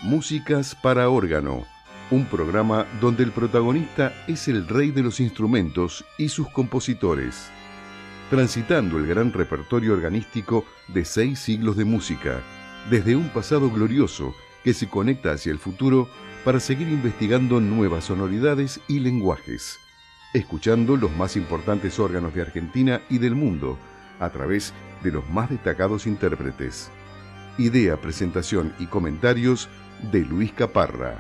Músicas para órgano, un programa donde el protagonista es el rey de los instrumentos y sus compositores, transitando el gran repertorio organístico de 6 siglos de música, desde un pasado glorioso que se conecta hacia el futuro para seguir investigando nuevas sonoridades y lenguajes, escuchando los más importantes órganos de Argentina y del mundo a través de los más destacados intérpretes. Idea, presentación y comentarios de Luis Caparra.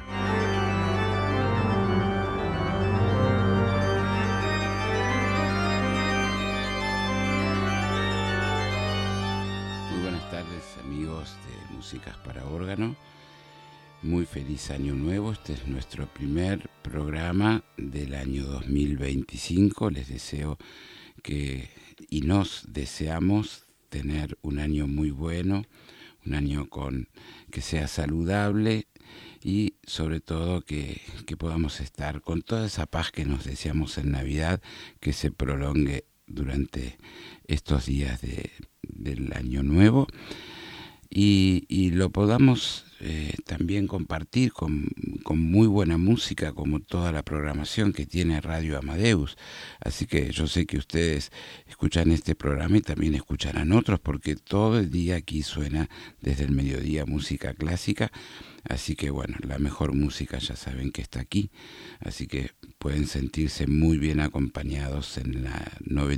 Muy buenas tardes, amigos de Músicas para órgano. Muy feliz año nuevo. Este es nuestro primer programa del año 2025. Les deseo y nos deseamos tener un año muy bueno, un año que sea saludable y sobre todo que podamos estar con toda esa paz que nos deseamos en Navidad, que se prolongue durante estos días del año nuevo y lo podamos también compartir con muy buena música, como toda la programación que tiene Radio Amadeus. Así que yo sé que ustedes escuchan este programa y también escucharán otros, porque todo el día aquí suena desde el mediodía música clásica. Así que bueno, la mejor música ya saben que está aquí, así que pueden sentirse muy bien acompañados en la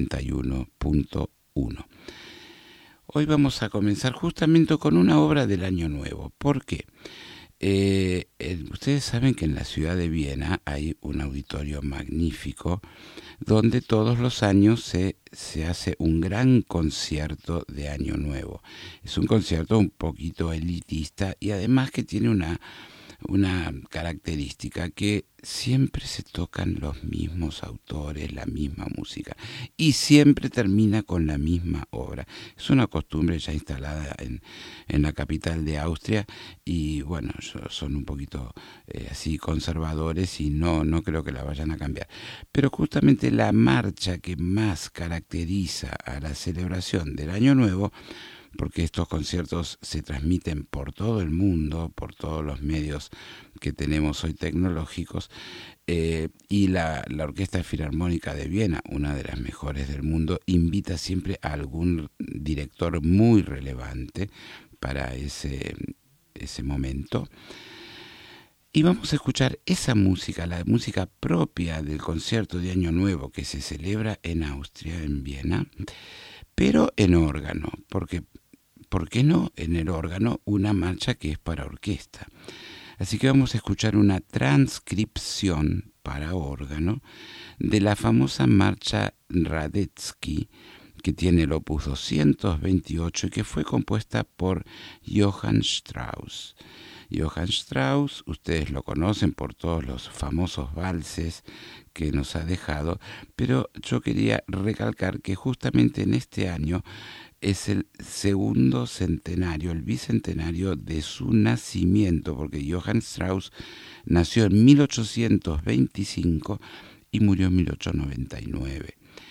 91.1. Hoy vamos a comenzar justamente con una obra del Año Nuevo. ¿Por qué? Ustedes saben que en la ciudad de Viena hay un auditorio magnífico donde todos los años se hace un gran concierto de Año Nuevo. Es un concierto un poquito elitista y además que tiene una característica, que siempre se tocan los mismos autores, la misma música, y siempre termina con la misma obra. Es una costumbre ya instalada en la capital de Austria, y bueno, son un poquito así conservadores y no creo que la vayan a cambiar. Pero justamente la marcha que más caracteriza a la celebración del Año Nuevo, porque estos conciertos se transmiten por todo el mundo, por todos los medios que tenemos hoy tecnológicos, y la Orquesta Filarmónica de Viena, una de las mejores del mundo, invita siempre a algún director muy relevante para ese momento. Y vamos a escuchar esa música, la música propia del concierto de Año Nuevo que se celebra en Austria, en Viena, pero en órgano, porque ¿por qué no en el órgano una marcha que es para orquesta? Así que vamos a escuchar una transcripción para órgano de la famosa marcha Radetzky, que tiene el opus 228 y que fue compuesta por Johann Strauss. Johann Strauss, ustedes lo conocen por todos los famosos valses que nos ha dejado, pero yo quería recalcar que justamente en este año es el segundo centenario, el bicentenario de su nacimiento, porque Johann Strauss nació en 1825 y murió en 1899.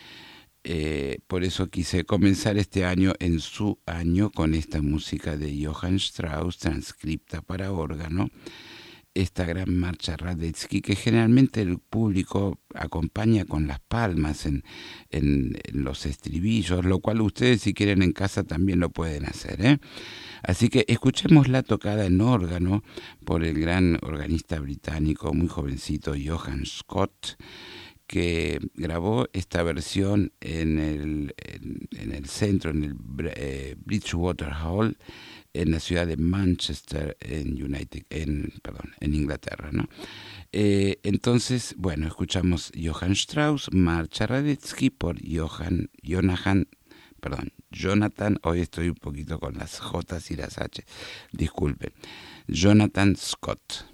Por eso quise comenzar este año en su año con esta música de Johann Strauss, transcripta para órgano, esta gran marcha Radetzky, que generalmente el público acompaña con las palmas en los estribillos, lo cual ustedes, si quieren en casa, también lo pueden hacer, Así que escuchémosla tocada en órgano por el gran organista británico, muy jovencito, Johann Scott, que grabó esta versión en el centro, en el Bridgewater Hall, en la ciudad de Manchester, en Inglaterra, ¿no? Entonces, bueno, escuchamos Johann Strauss, marcha Radetzky por Jonathan, hoy estoy un poquito con las J y las H, disculpen, Jonathan Scott.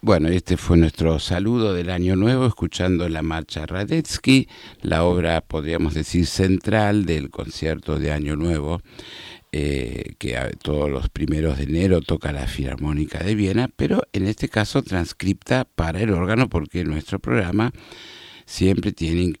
Bueno, este fue nuestro saludo del Año Nuevo, escuchando la marcha Radetzky, la obra, podríamos decir, central del concierto de Año Nuevo, que todos los primeros de enero toca la Filarmónica de Viena, pero en este caso transcripta para el órgano, porque nuestro programa siempre tiene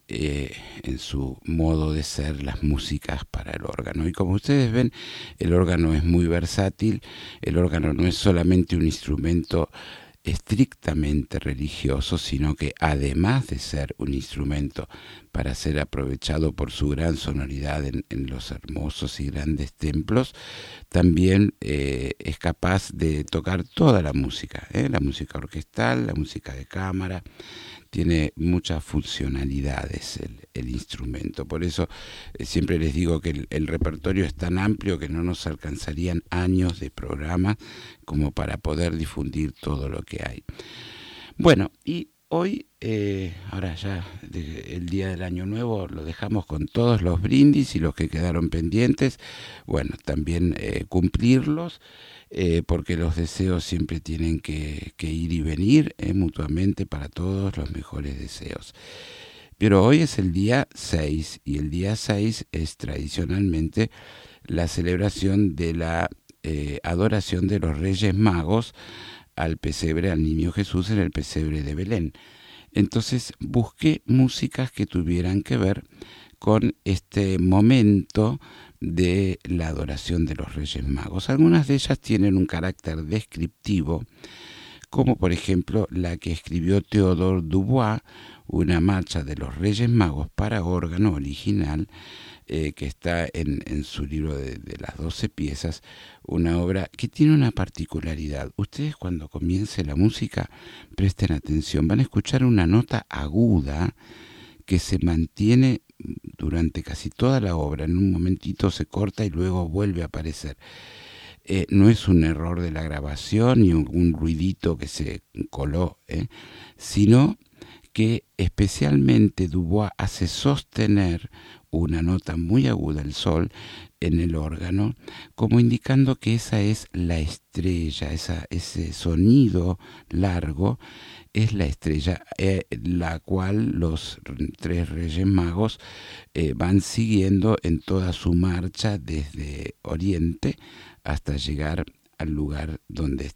en su modo de ser las músicas para el órgano. Y como ustedes ven, el órgano es muy versátil, el órgano no es solamente un instrumento estrictamente religioso, sino que además de ser un instrumento para ser aprovechado por su gran sonoridad en los hermosos y grandes templos, también es capaz de tocar toda la música orquestal, la música de cámara. Tiene muchas funcionalidades el instrumento. Por eso siempre les digo que el repertorio es tan amplio que no nos alcanzarían años de programa como para poder difundir todo lo que hay. Bueno, y hoy, ahora ya el día del Año Nuevo, lo dejamos con todos los brindis y los que quedaron pendientes. Bueno, también cumplirlos. Porque los deseos siempre tienen que ir y venir mutuamente para todos, los mejores deseos. Pero hoy es el día 6 y el día 6 es tradicionalmente la celebración de la adoración de los Reyes Magos al pesebre, al Niño Jesús en el pesebre de Belén. Entonces busqué músicas que tuvieran que ver con este momento de la adoración de los Reyes Magos. Algunas de ellas tienen un carácter descriptivo, como por ejemplo la que escribió Théodore Dubois, una marcha de los Reyes Magos para órgano original, que está en su libro de las 12 piezas, una obra que tiene una particularidad. Ustedes cuando comience la música, presten atención, van a escuchar una nota aguda que se mantiene durante casi toda la obra. En un momentito se corta y luego vuelve a aparecer. No es un error de la grabación ni un ruidito que se coló, sino que especialmente Dubois hace sostener una nota muy aguda, el sol, en el órgano, como indicando que esa es la estrella, ese sonido largo es la estrella, la cual los tres Reyes Magos van siguiendo en toda su marcha desde Oriente hasta llegar al lugar donde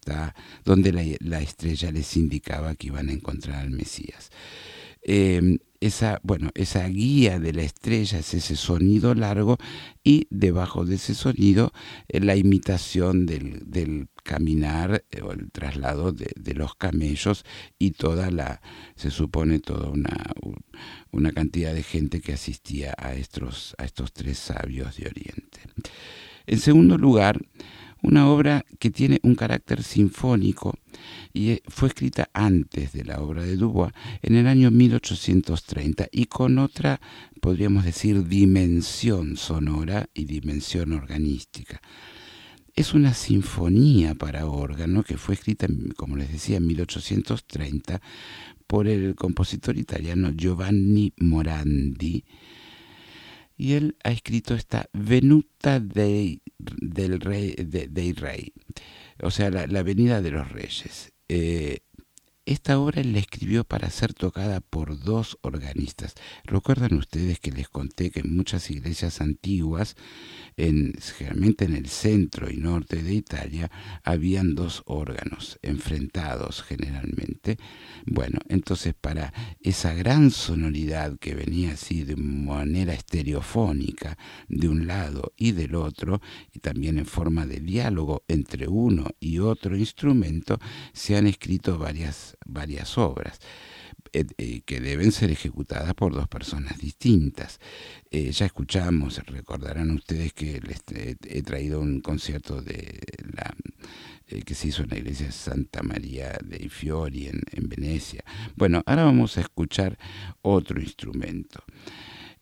la estrella les indicaba que iban a encontrar al Mesías. Esa guía de la estrella es ese sonido largo, y debajo de ese sonido la imitación del caminar o el traslado de los camellos y se supone toda una cantidad de gente que asistía a estos tres sabios de Oriente. En segundo lugar, una obra que tiene un carácter sinfónico y fue escrita antes de la obra de Dubois, en el año 1830, y con otra, podríamos decir, dimensión sonora y dimensión organística. Es una sinfonía para órgano que fue escrita, como les decía, en 1830 por el compositor italiano Giovanni Morandi, y él ha escrito esta Venuta dei Rei, o sea, la venida de los reyes. Esta obra él la escribió para ser tocada por dos organistas. ¿Recuerdan ustedes que les conté que en muchas iglesias antiguas, generalmente en el centro y norte de Italia, habían dos órganos enfrentados generalmente? Bueno, entonces para esa gran sonoridad que venía así de manera estereofónica de un lado y del otro, y también en forma de diálogo entre uno y otro instrumento, se han escrito varias obras que deben ser ejecutadas por dos personas distintas. Ya escuchamos, recordarán ustedes que les he traído un concierto que se hizo en la iglesia de Santa María dei Fiori en Venecia. Bueno, ahora vamos a escuchar otro instrumento.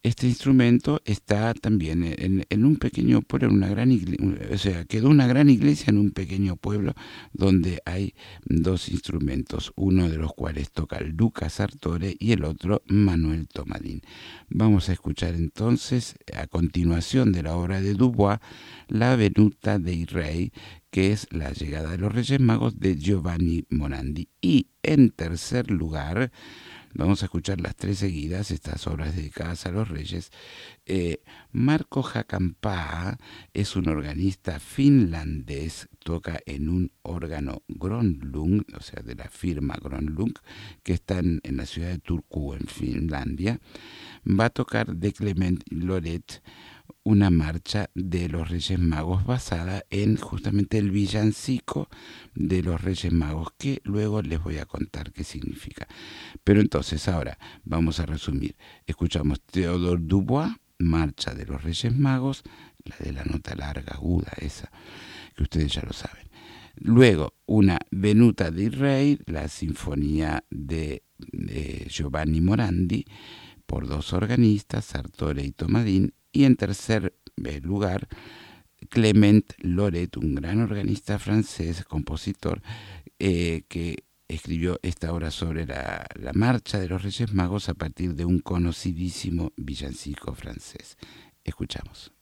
Este instrumento está también en un pequeño pueblo, en una gran iglesia, o sea, quedó una gran iglesia en un pequeño pueblo donde hay dos instrumentos, uno de los cuales toca Luca Sartore y el otro Manuel Tomadín. Vamos a escuchar entonces, a continuación de la obra de Dubois, La Venuta dei Rei, que es La llegada de los Reyes Magos de Giovanni Morandi. Y en tercer lugar, vamos a escuchar las tres seguidas, estas obras dedicadas a los reyes. Marco Hakanpää es un organista finlandés, toca en un órgano Gronlund, o sea, de la firma Gronlund, que está en la ciudad de Turku, en Finlandia. Va a tocar de Clement Loret una marcha de los Reyes Magos basada en justamente el villancico de los Reyes Magos, que luego les voy a contar qué significa. Pero entonces ahora vamos a resumir. Escuchamos Théodore Dubois, Marcha de los Reyes Magos, la de la nota larga, aguda, esa, que ustedes ya lo saben. Luego una Venuta dei Rei, la sinfonía de Giovanni Morandi, por dos organistas, Sartore y Tomadín. Y en tercer lugar, Clement Loret, un gran organista francés, compositor, que escribió esta obra sobre la marcha de los Reyes Magos a partir de un conocidísimo villancico francés. Escuchamos.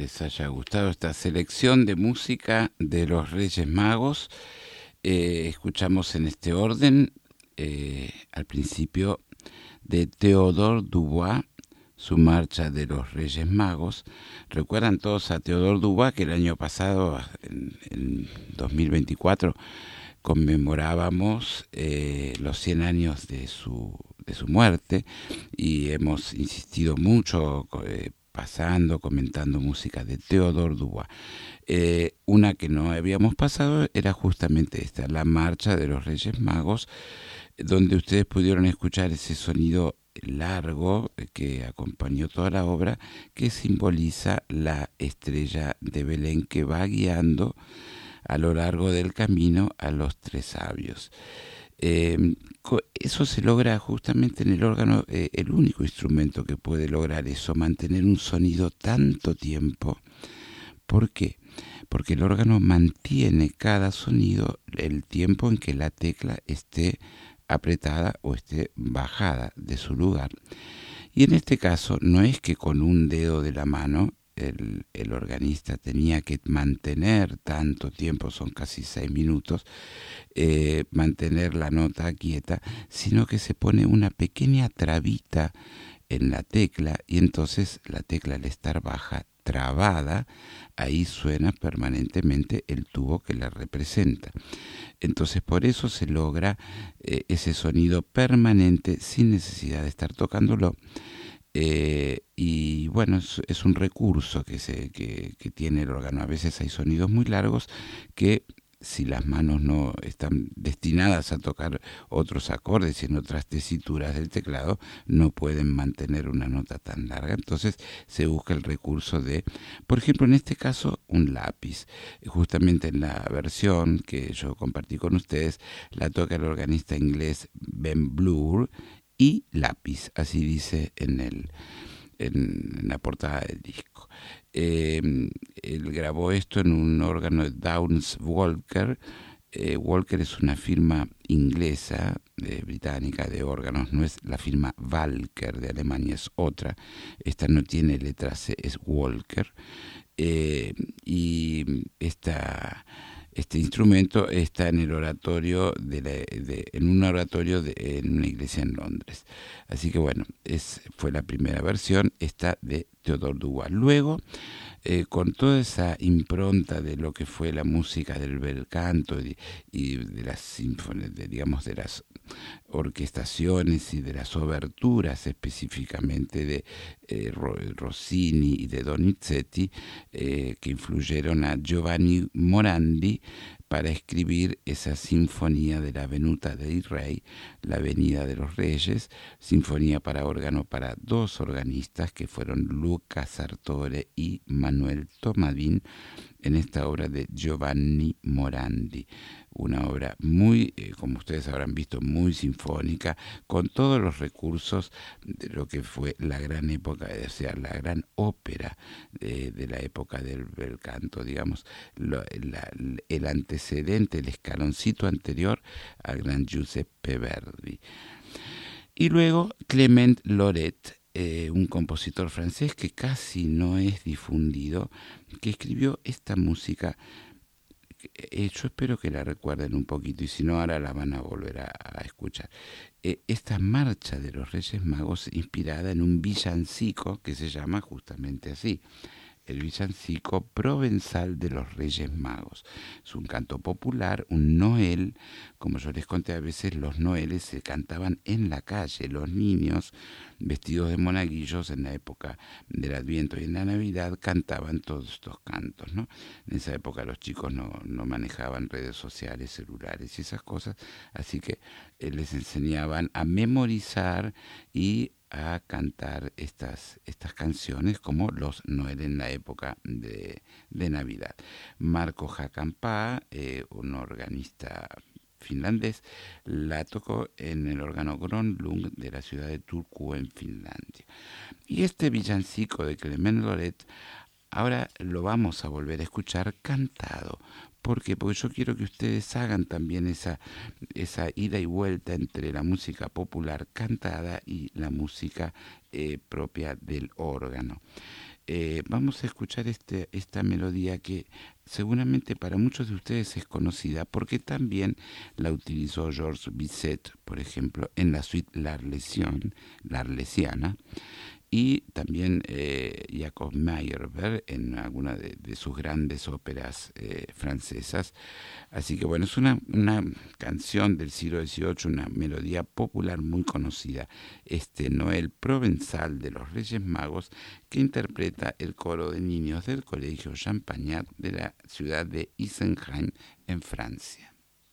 les haya gustado esta selección de música de los Reyes Magos. Escuchamos en este orden, al principio, de Théodore Dubois, su marcha de los Reyes Magos. Recuerdan todos a Théodore Dubois, que el año pasado, en 2024, conmemorábamos los 100 años de su muerte, y hemos insistido mucho comentando música de Théodore Dubois. Una que no habíamos pasado era justamente esta, la marcha de los Reyes Magos, donde ustedes pudieron escuchar ese sonido largo que acompañó toda la obra, que simboliza la estrella de Belén que va guiando a lo largo del camino a los tres sabios. Eso se logra justamente en el órgano, el único instrumento que puede lograr eso, mantener un sonido tanto tiempo. ¿Por qué? Porque el órgano mantiene cada sonido el tiempo en que la tecla esté apretada o esté bajada de su lugar. Y en este caso no es que con un dedo de la mano el organista tenía que mantener tanto tiempo, son casi 6 minutos, mantener la nota quieta, sino que se pone una pequeña trabita en la tecla, y entonces la tecla, al estar baja, trabada, ahí suena permanentemente el tubo que la representa. Entonces por eso se logra ese sonido permanente sin necesidad de estar tocándolo. Y bueno, es un recurso que tiene el órgano. A veces hay sonidos muy largos que, si las manos no están destinadas a tocar otros acordes y en otras tesituras del teclado, no pueden mantener una nota tan larga. Entonces se busca el recurso de, por ejemplo, en este caso, un lápiz. Justamente en la versión que yo compartí con ustedes, la toca el organista inglés Ben Blur, y lápiz, así dice en la portada del disco. Él grabó esto en un órgano de Downes Walker. Walker es una firma inglesa, británica, de órganos, no es la firma Walker de Alemania, es otra. Esta no tiene letra C, es Walker. Y este instrumento está en el oratorio en un oratorio en una iglesia en Londres. Así que bueno, fue la primera versión, esta de Théodore Dubois. Luego, con toda esa impronta de lo que fue la música del bel canto y de las sinfonías, digamos, de las orquestaciones y de las oberturas específicamente de Rossini y de Donizetti, que influyeron a Giovanni Morandi para escribir esa sinfonía de la Venuta dei Re, la Venida de los Reyes, sinfonía para órgano para 2 organistas que fueron Luca Sartore y Manuel Tomadín, en esta obra de Giovanni Morandi. Una obra muy, como ustedes habrán visto, muy sinfónica, con todos los recursos de lo que fue la gran época, o sea, la gran ópera de la época del bel canto, digamos, el antecedente, el escaloncito anterior al gran Giuseppe Verdi. Y luego Clement Loret, un compositor francés que casi no es difundido, que escribió esta música. Yo espero que la recuerden un poquito, y si no, ahora la van a volver a escuchar. Esta marcha de los Reyes Magos, inspirada en un villancico que se llama justamente así, el villancico provenzal de los Reyes Magos. Es un canto popular, un noel. Como yo les conté, a veces los noeles se cantaban en la calle. Los niños, vestidos de monaguillos, en la época del Adviento y en la Navidad, cantaban todos estos cantos, ¿no? En esa época los chicos no manejaban redes sociales, celulares y esas cosas, así que les enseñaban a memorizar y a cantar estas canciones como los Noel en la época de Navidad. Marco Hakanpää, un organista finlandés, la tocó en el órgano Gronlund de la ciudad de Turku, en Finlandia. Y este villancico de Clement Loret ahora lo vamos a volver a escuchar cantado. ¿Por qué? Porque yo quiero que ustedes hagan también esa ida y vuelta entre la música popular cantada y la música propia del órgano. vamos a escuchar esta melodía que seguramente para muchos de ustedes es conocida porque también la utilizó Georges Bizet, por ejemplo, en la suite L'Arlésiana, y también Jacob Meyerbeer en alguna de sus grandes óperas francesas. Así que bueno, es una canción del siglo XVIII, una melodía popular muy conocida, Noel Provenzal de los Reyes Magos, que interpreta el coro de niños del Colegio Champagnat de la ciudad de Isenheim, en Francia.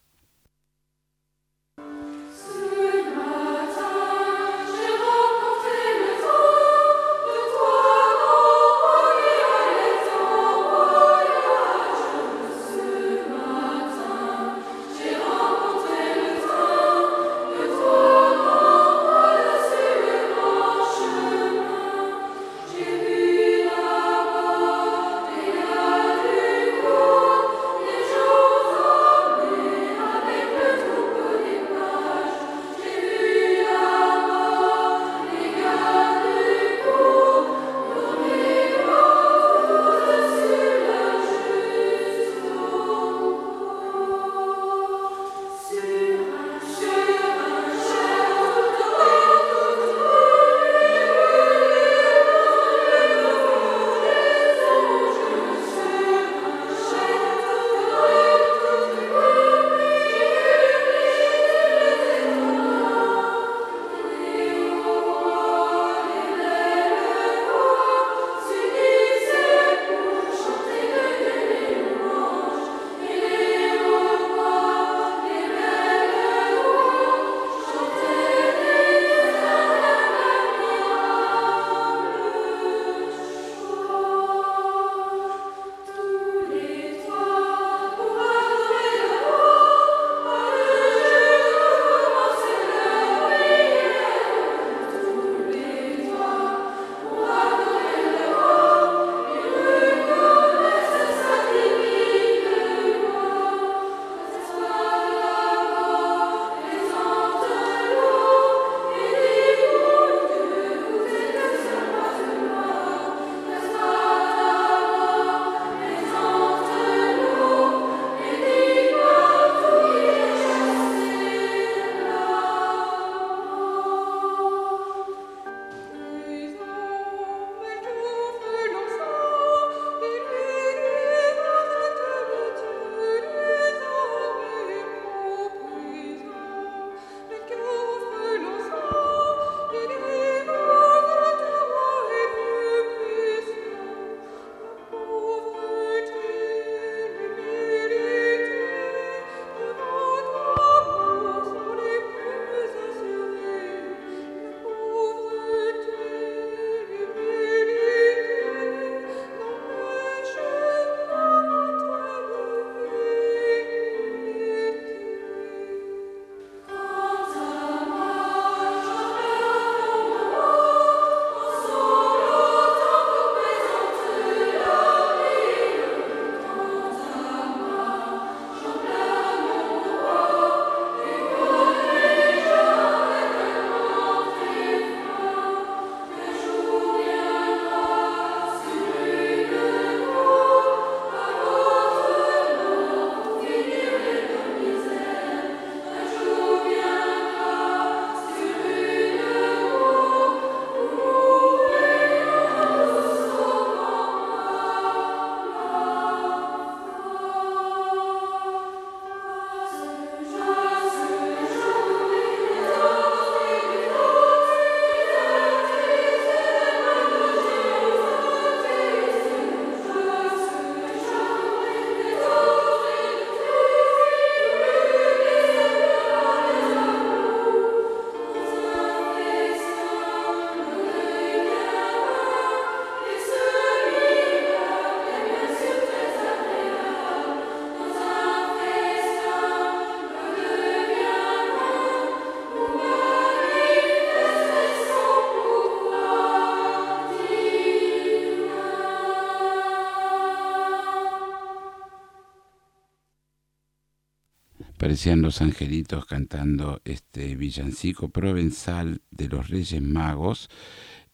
Parecían los angelitos cantando este villancico provenzal de los Reyes Magos,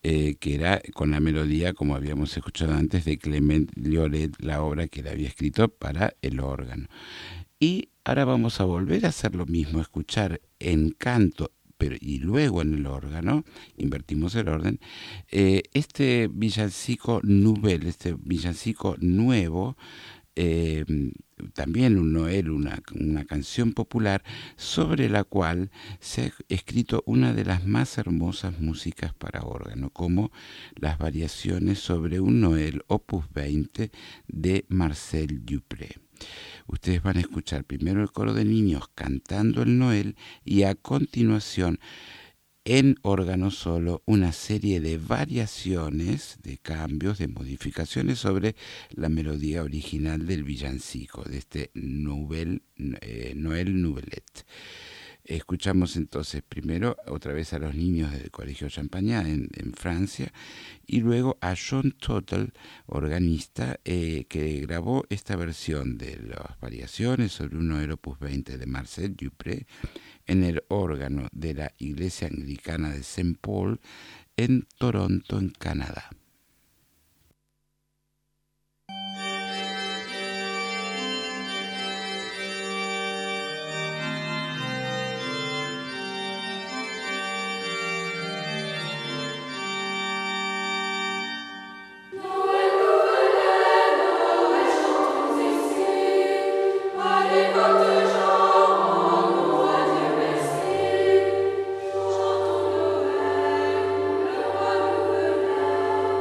que era con la melodía, como habíamos escuchado antes, de Clement Lloret, la obra que él había escrito para el órgano. Y ahora vamos a volver a hacer lo mismo, escuchar en canto, pero y luego en el órgano, invertimos el orden, este villancico nouvelle, este villancico nuevo, también un Noel, una canción popular sobre la cual se ha escrito una de las más hermosas músicas para órgano, como las variaciones sobre un Noel opus 20 de Marcel Dupré. Ustedes van a escuchar primero el coro de niños cantando el Noel y a continuación en órgano solo una serie de variaciones, de cambios, de modificaciones sobre la melodía original del villancico, de este Noel Nouvelette. Escuchamos entonces primero otra vez a los niños del Colegio Champagnat en Francia y luego a John Total, organista, que grabó esta versión de las variaciones sobre un Noel opus 20 de Marcel Dupré en el órgano de la Iglesia Anglicana de Saint Paul en Toronto, en Canadá. Chantons Noël, le roi Noël.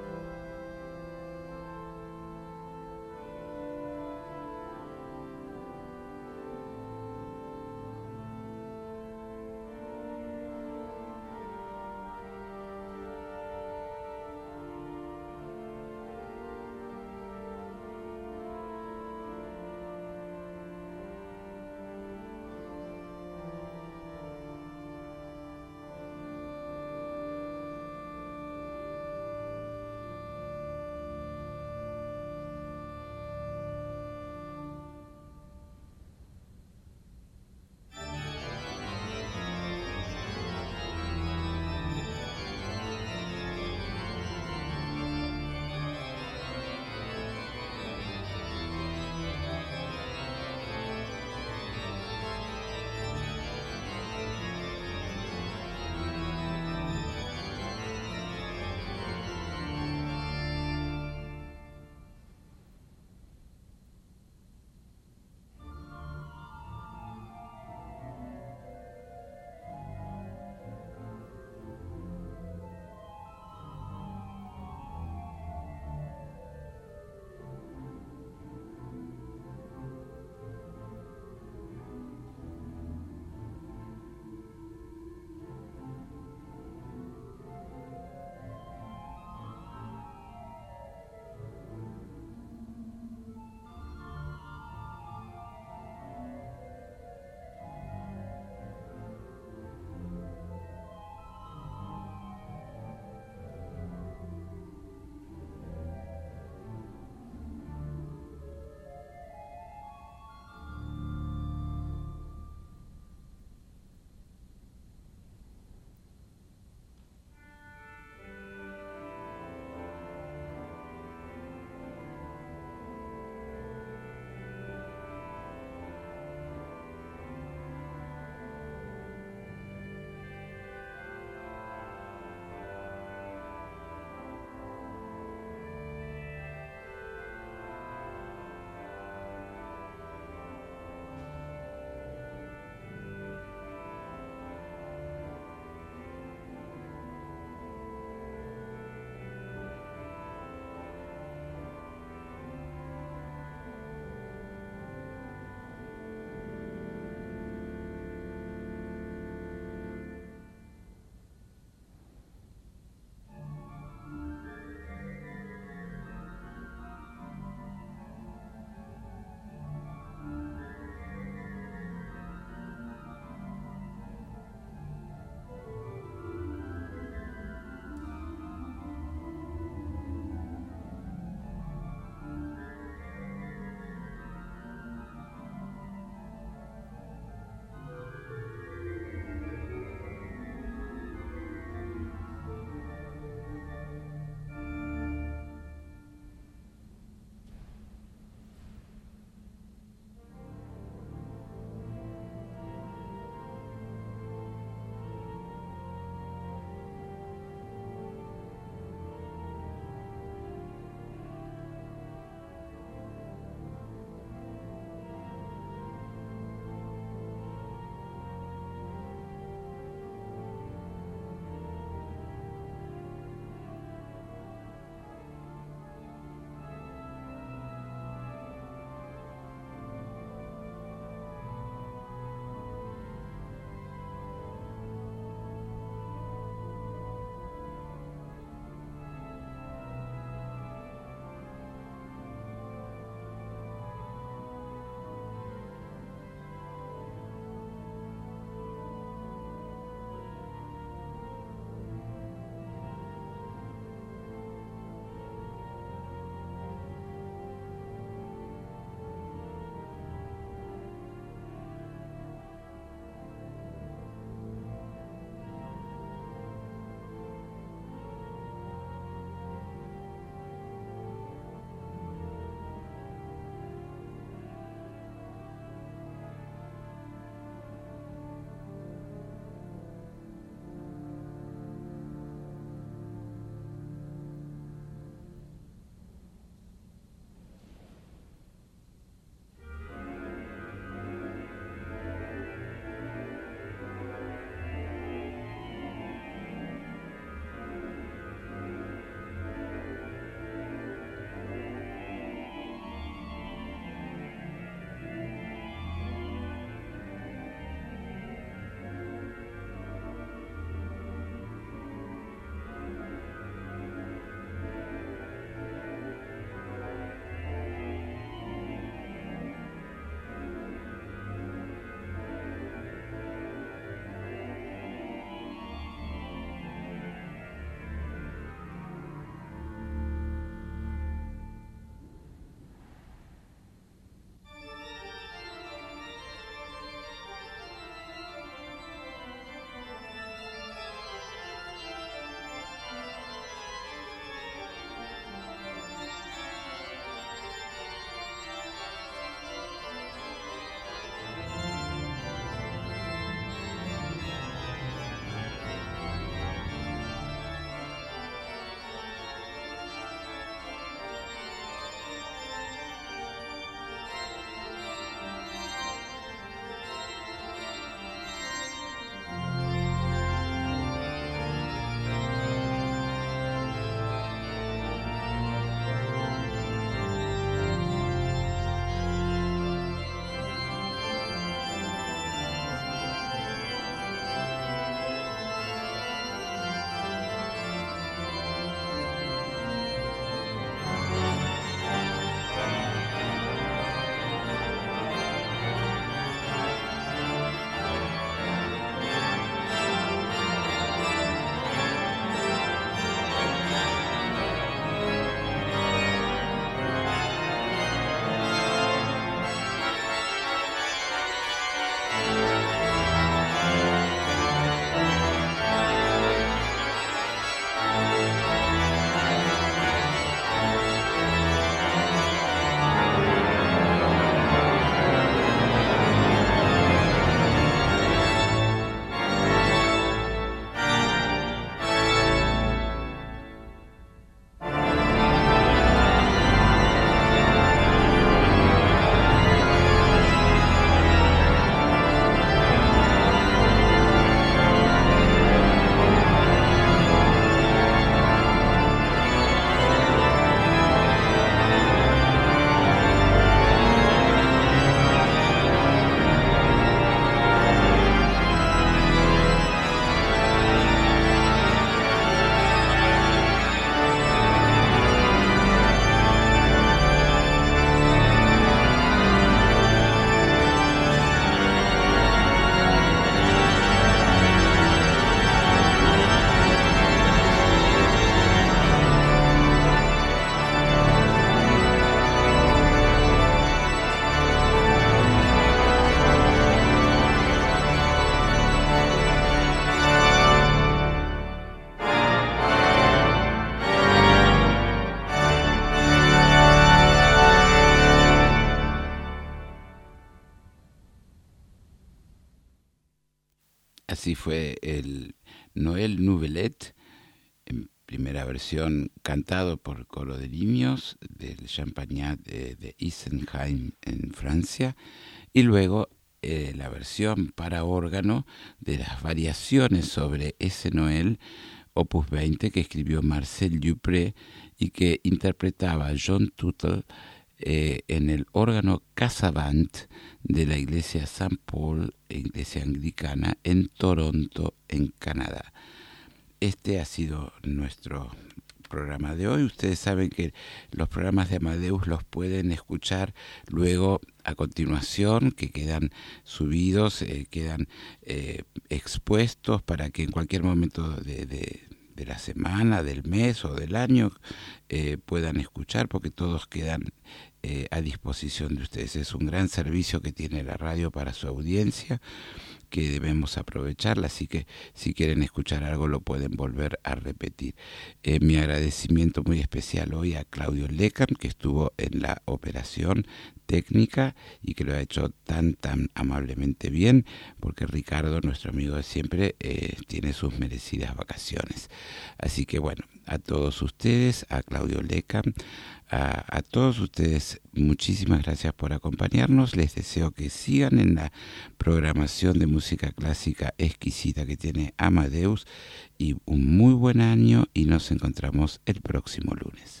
Así fue el Noël Nouvelette, en primera versión cantado por coro de niños del Champagnat de Isenheim en Francia, y luego la versión para órgano de las variaciones sobre ese Noël, opus 20, que escribió Marcel Dupré y que interpretaba John Tuttle en el órgano Casavant de la iglesia St. Paul, iglesia anglicana, en Toronto, en Canadá. Este ha sido nuestro programa de hoy. Ustedes saben que los programas de Amadeus los pueden escuchar luego a continuación, que quedan subidos, quedan expuestos para que en cualquier momento de la semana, del mes o del año puedan escuchar, porque todos quedan a disposición de ustedes. Es un gran servicio que tiene la radio para su audiencia, que debemos aprovecharla, así que si quieren escuchar algo lo pueden volver a repetir. Mi agradecimiento muy especial hoy a Claudio Lecam, que estuvo en la operación técnica y que lo ha hecho tan amablemente bien, porque Ricardo, nuestro amigo de siempre, tiene sus merecidas vacaciones. Así que bueno, a todos ustedes, a Claudio Lecam, a todos ustedes, muchísimas gracias por acompañarnos. Les deseo que sigan en la programación de música clásica exquisita que tiene Amadeus, y un muy buen año, y nos encontramos el próximo lunes.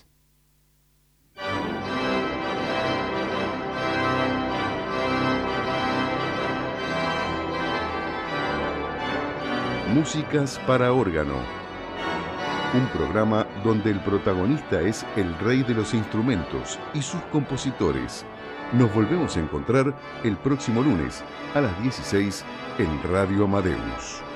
Músicas para órgano. Un programa donde el protagonista es el rey de los instrumentos y sus compositores. Nos volvemos a encontrar el próximo lunes a las 16 en Radio Amadeus.